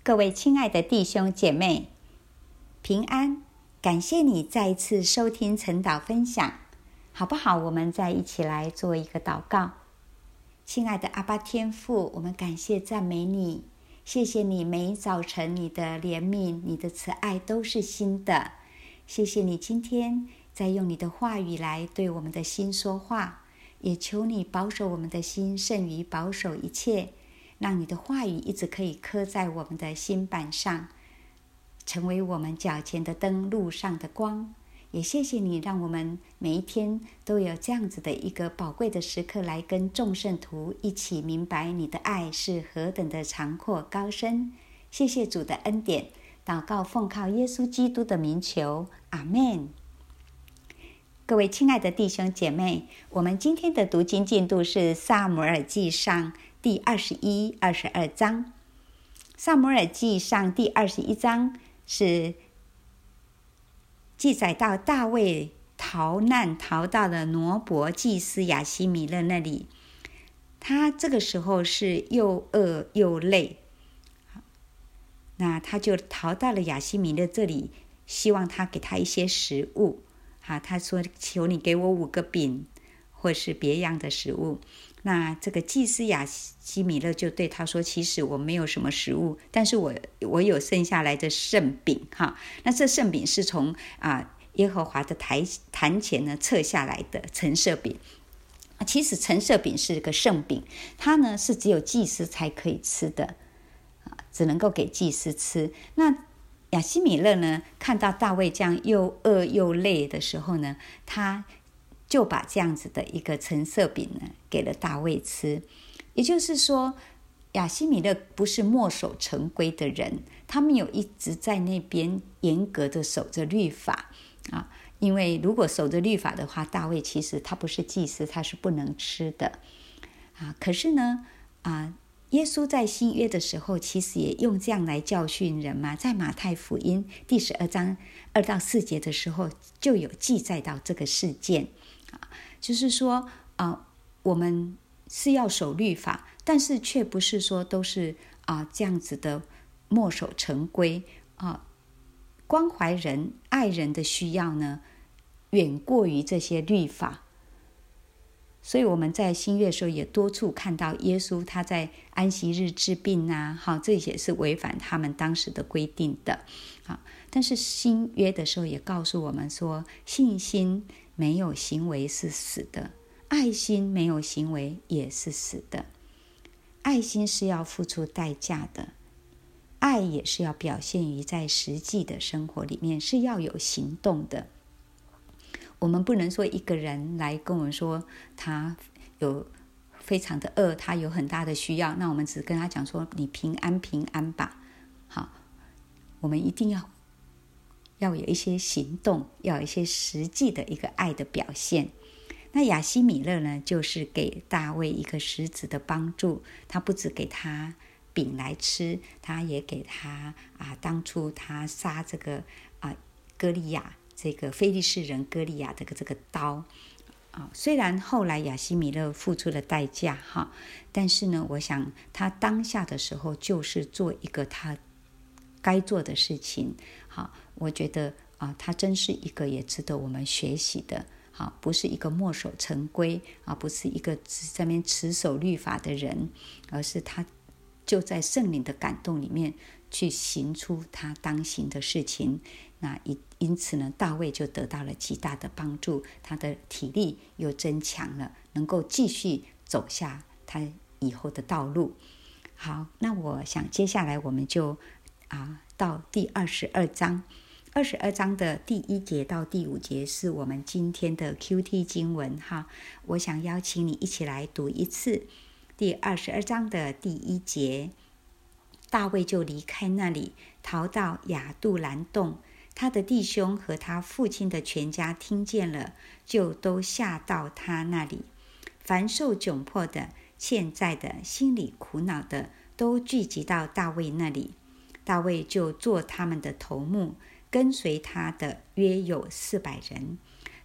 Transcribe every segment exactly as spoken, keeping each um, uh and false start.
各位亲爱的弟兄姐妹，平安！感谢你再一次收听晨祷分享，好不好？我们再一起来做一个祷告。亲爱的阿爸天父，我们感谢赞美你，谢谢你每一早晨你的怜悯、你的慈爱都是新的。谢谢你今天再用你的话语来对我们的心说话，也求你保守我们的心胜于保守一切，让你的话语一直可以刻在我们的心板上，成为我们脚前的灯，路上的光。也谢谢你让我们每一天都有这样子的一个宝贵的时刻，来跟众圣徒一起明白你的爱是何等的长阔高深。谢谢主的恩典，祷告奉靠耶稣基督的名求，阿们。各位亲爱的弟兄姐妹，我们今天的读经进度是撒母耳记上第二十一、二十二章。撒母耳记上第二十一章是记载到大卫逃难，逃到了挪伯祭司亚希米勒那里。他这个时候是又饿又累，那他就逃到了亚希米勒这里，希望他给他一些食物。好，他说求你给我五个饼或是别样的食物。那这个祭司亚希米勒就对他说，其实我没有什么食物，但是我我有剩下来的圣饼哈。那这圣饼是从啊耶和华的台坛前呢撤下来的陈设饼。其实陈设饼是个圣饼，它呢是只有祭司才可以吃的，只能够给祭司吃。那亚希米勒呢看到大卫这样又饿又累的时候呢，他就把这样子的一个陈设饼呢给了大卫吃。也就是说，亚希米勒不是墨守成规的人，他们有一直在那边严格的守着律法啊。因为如果守着律法的话，大卫其实他不是祭司，他是不能吃的啊。可是呢啊，耶稣在新约的时候其实也用这样来教训人嘛，在马太福音第十二章二到四节的时候就有记载到这个事件。就是说、呃、我们是要守律法，但是却不是说都是、呃、这样子的墨守成规、呃、关怀人爱人的需要呢远过于这些律法。所以我们在新约的时候也多处看到耶稣他在安息日治病啊，好，这也是违反他们当时的规定的。好，但是新约的时候也告诉我们说，信心没有行为是死的，爱心没有行为也是死的。爱心是要付出代价的，爱也是要表现于在实际的生活里面，是要有行动的。我们不能说一个人来跟我们说他有非常的饿，他有很大的需要，那我们只跟他讲说你平安平安吧。好，我们一定要要有一些行动，要有一些实际的一个爱的表现。那亚希米勒呢，就是给大卫一个实质的帮助，他不只给他饼来吃，他也给他啊，当初他杀这个啊歌利亚，这个非利士人歌利亚的这个刀啊，虽然后来亚希米勒付出了代价哈，但是呢，我想他当下的时候就是做一个他该做的事情。好，我觉得啊，他真是一个也值得我们学习的。好，不是一个墨守成规啊，不是一个在那边持守律法的人，而是他就在圣灵的感动里面去行出他当行的事情。那因此呢，大卫就得到了极大的帮助，他的体力又增强了，能够继续走下他以后的道路。好，那我想接下来我们就啊到第二十二章。二十二章的第一节到第五节是我们今天的 Q T 经文哈，我想邀请你一起来读一次。第二十二章的第一节，大卫就离开那里，逃到亚杜兰洞。他的弟兄和他父亲的全家听见了，就都下到他那里。凡受窘迫的、欠债的、心里苦恼的，都聚集到大卫那里。大卫就做他们的头目，跟随他的约有四百人。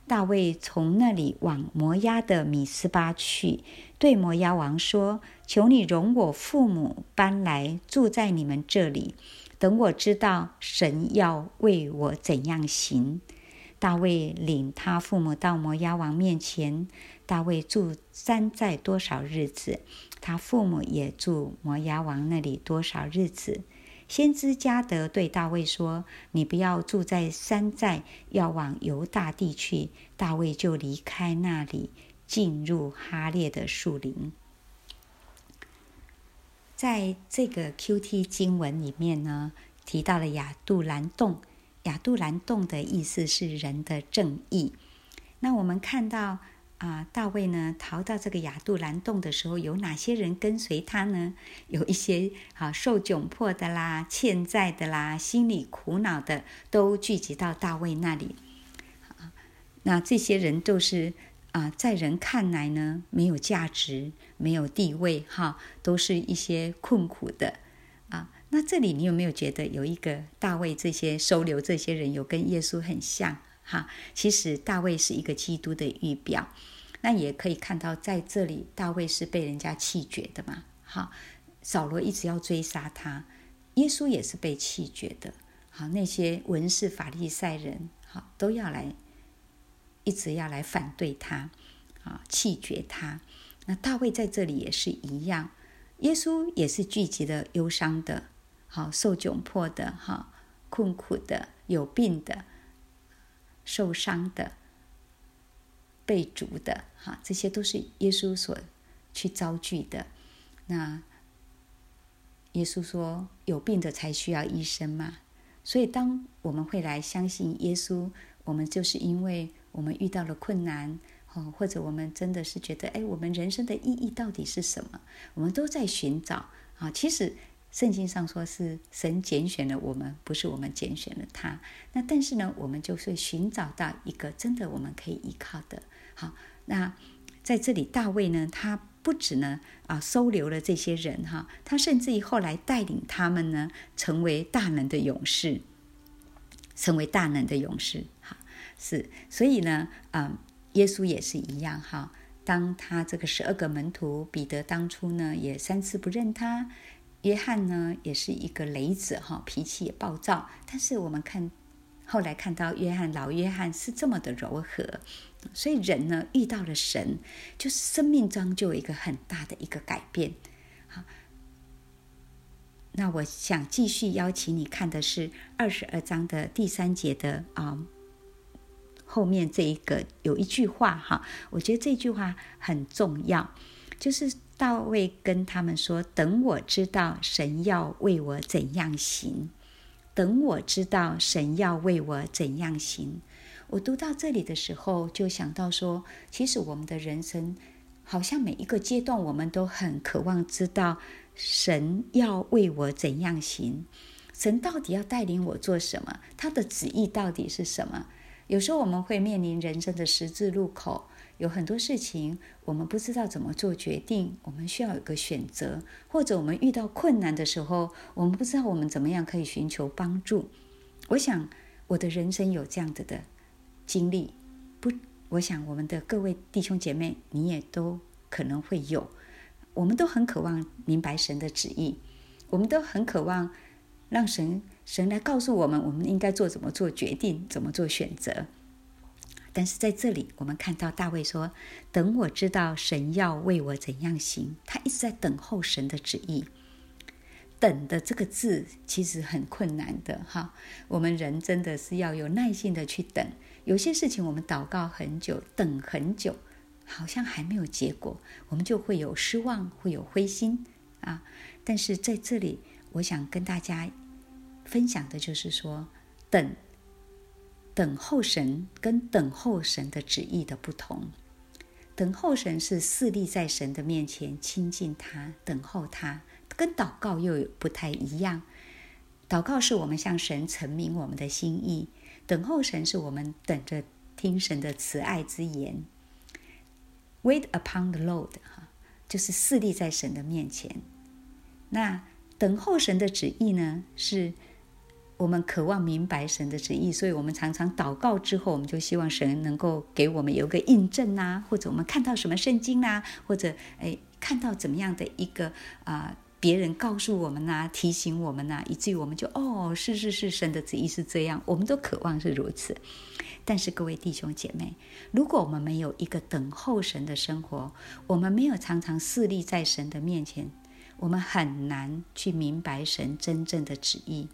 大卫从那里往摩押的米斯巴去，对摩押王说：求你容我父母搬来住在你们这里，等我知道神要为我怎样行。大卫领他父母到摩押王面前，大卫住山寨多少日子，他父母也住摩押王那里多少日子。先知迦得对大卫说：你不要住在山寨，要往犹大地去。大卫就离开那里，进入哈列的树林。在这个 Q T 经文里面呢，提到了亚杜兰洞。亚杜兰洞的意思是人的正义。那我们看到啊，大卫呢逃到这个亚杜兰洞的时候，有哪些人跟随他呢？有一些啊受窘迫的啦、欠债的啦、心里苦恼的，都聚集到大卫那里。啊、那这些人都是啊，在人看来呢，没有价值、没有地位，哈，都是一些困苦的啊。那这里你有没有觉得有一个大卫这些收留这些人，有跟耶稣很像？哈，其实大卫是一个基督的预表。那也可以看到，在这里大卫是被人家弃绝的嘛。好，扫罗一直要追杀他，耶稣也是被弃绝的。好，那些文士法利赛人，好，都要来，一直要来反对他，啊，弃绝他。那大卫在这里也是一样，耶稣也是聚集了忧伤的，好，受窘迫的，哈，困苦的，有病的，受伤的，被逐的，哈，这些都是耶稣所去遭拒的。那耶稣说，有病的才需要医生嘛。所以当我们会来相信耶稣，我们就是因为我们遇到了困难，或者我们真的是觉得，哎，我们人生的意义到底是什么？我们都在寻找啊。其实圣经上说是神拣选了我们，不是我们拣选了他。那但是呢，我们就是寻找到一个真的我们可以依靠的。好，那在这里大卫呢，他不止呢啊收留了这些人哈，他甚至于后来带领他们呢成为大能的勇士，成为大能的勇士。好，是，所以呢，嗯，耶稣也是一样哈。当他这个十二个门徒，彼得当初呢也三次不认他，约翰呢也是一个雷子哈，脾气也暴躁，但是我们看后来看到约翰老约翰是这么的柔和。所以人呢遇到了神，就是生命中就有一个很大的一个改变。好，那我想继续邀请你看的是二十二章的第三节的啊、嗯、后面这一个有一句话哈，我觉得这句话很重要，就是大卫跟他们说：等我知道神要为我怎样行，等我知道神要为我怎样行。我读到这里的时候就想到说，其实我们的人生好像每一个阶段我们都很渴望知道神要为我怎样行，神到底要带领我做什么，他的旨意到底是什么。有时候我们会面临人生的十字路口，有很多事情我们不知道怎么做决定，我们需要有个选择，或者我们遇到困难的时候，我们不知道我们怎么样可以寻求帮助。我想我的人生有这样子的经历，不，我想我们的各位弟兄姐妹，你也都可能会有。我们都很渴望明白神的旨意，我们都很渴望让神神来告诉我们，我们应该做怎么做决定，怎么做选择。但是在这里，我们看到大卫说：等我知道神要为我怎样行。他一直在等候神的旨意。等的这个字其实很困难的哈，我们人真的是要有耐心的去等。有些事情我们祷告很久，等很久，好像还没有结果，我们就会有失望，会有灰心啊。但是在这里，我想跟大家分享的就是说，等等候神跟等候神的旨意的不同。等候神是侍立在神的面前，亲近他，等候他，跟祷告又有不太一样。祷告是我们向神陈明我们的心意，等候神是我们等着听神的慈爱之言。Wait upon the Lord， 就是侍立在神的面前。那等候神的旨意呢，是我们渴望明白神的旨意，所以我们常常祷告之后，我们就希望神能够给我们有个印证啊，或者我们看到什么圣经啊，或者诶看到怎么样的一个啊、呃、别人告诉我们啊，提醒我们啊，以至于我们就哦是是是神的旨意是这样，我们都渴望是如此。但是各位弟兄姐妹，如果我们没有一个等候神的生活，我们没有常常侍立在神的面前，我们很难去明白神真正的旨意。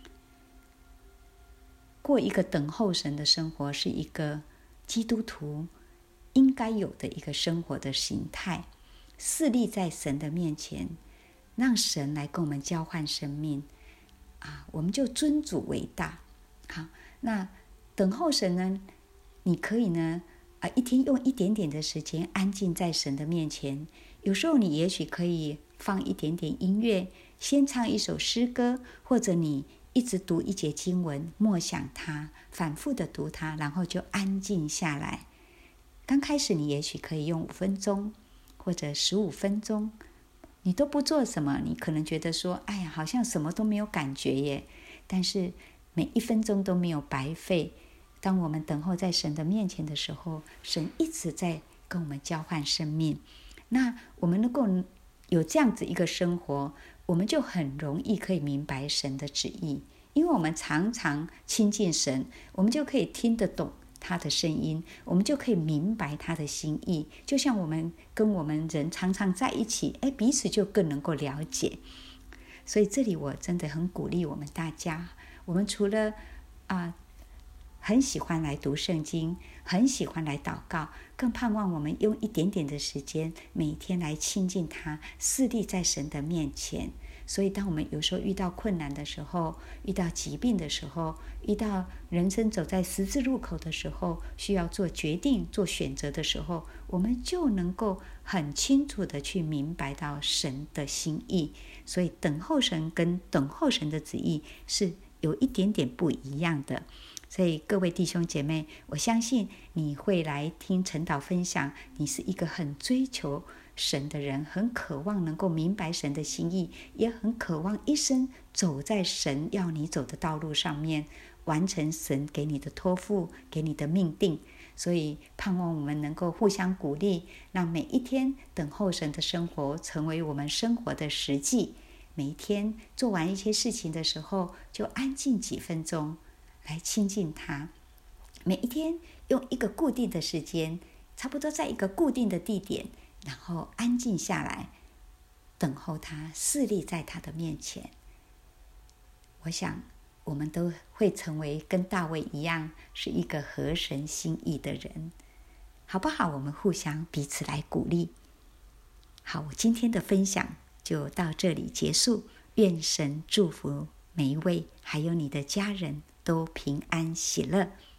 过一个等候神的生活是一个基督徒应该有的一个生活的形态，侍立在神的面前，让神来跟我们交换生命啊，我们就尊主为大。好，那等候神呢，你可以呢啊，一天用一点点的时间安静在神的面前。有时候你也许可以放一点点音乐，先唱一首诗歌，或者你一直读一节经文，默想它，反复的读它，然后就安静下来。刚开始你也许可以用五分钟或者十五分钟，你都不做什么，你可能觉得说哎呀好像什么都没有感觉耶，但是每一分钟都没有白费。当我们等候在神的面前的时候，神一直在跟我们交换生命。那我们能够有这样子一个生活，我们就很容易可以明白神的旨意，因为我们常常亲近神，我们就可以听得懂他的声音，我们就可以明白他的心意。就像我们跟我们人常常在一起，哎，彼此就更能够了解。所以这里我真的很鼓励我们大家，我们除了啊、呃很喜欢来读圣经，很喜欢来祷告，更盼望我们用一点点的时间，每天来亲近他，侍立在神的面前。所以当我们有时候遇到困难的时候，遇到疾病的时候，遇到人生走在十字路口的时候，需要做决定做选择的时候，我们就能够很清楚的去明白到神的心意。所以等候神跟等候神的旨意是有一点点不一样的。所以各位弟兄姐妹，我相信你会来听晨祷分享，你是一个很追求神的人，很渴望能够明白神的心意，也很渴望一生走在神要你走的道路上面，完成神给你的托付，给你的命定。所以盼望我们能够互相鼓励，让每一天等候神的生活成为我们生活的实际。每一天做完一些事情的时候，就安静几分钟来亲近他。每一天用一个固定的时间，差不多在一个固定的地点，然后安静下来，等候他，侍立在他的面前。我想我们都会成为跟大卫一样，是一个合神心意的人，好不好？我们互相彼此来鼓励。好，我今天的分享就到这里结束，愿神祝福每一位，还有你的家人都平安喜乐。